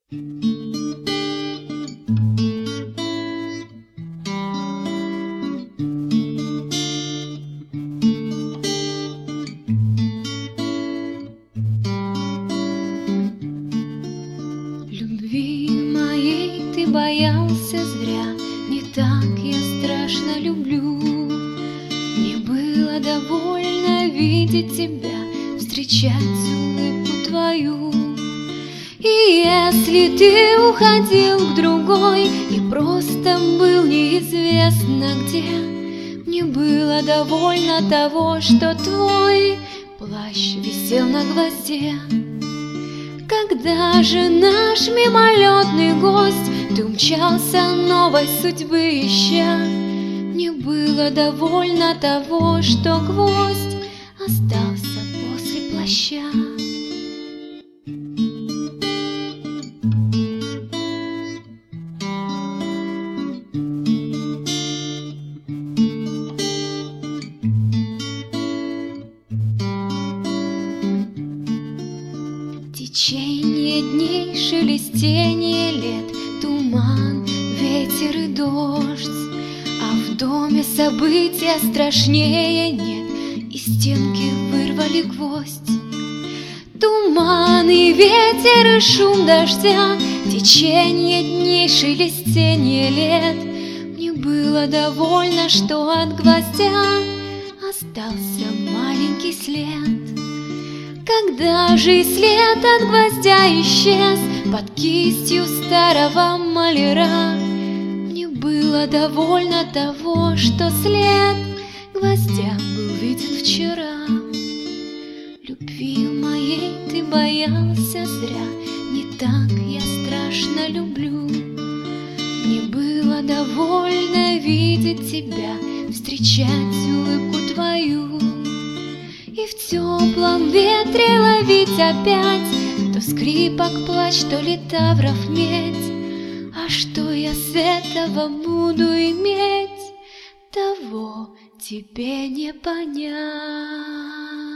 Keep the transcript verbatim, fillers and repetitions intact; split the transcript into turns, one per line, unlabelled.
Любви моей ты боялся зря, не так я страшно люблю. Мне было довольно видеть тебя, встречать улыбку твою. И если ты уходил к другой и просто был неизвестно где, мне было довольно того, что твой плащ висел на гвозде. Когда же наш мимолетный гость, ты умчался новой судьбы ища, мне было довольно того, что гвоздь остался после плаща. Течение дней, шелестение лет, туман, ветер и дождь, а в доме события страшнее нет, и стенки вырвали гвоздь. Туман и ветер и шум дождя, течение дней, шелестение лет, мне было довольно, что от гвоздя остался маленький след. Когда же и след от гвоздя исчез под кистью старого маляра, мне было довольно того, что след гвоздя был виден вчера. Любви моей ты боялся зря, не так я страшно люблю. Мне было довольно видеть тебя, встречать улыбку твою. И в теплом ветре ловить опять то скрипок плач, то литавров медь. А что я с этого буду иметь, того тебе не понять.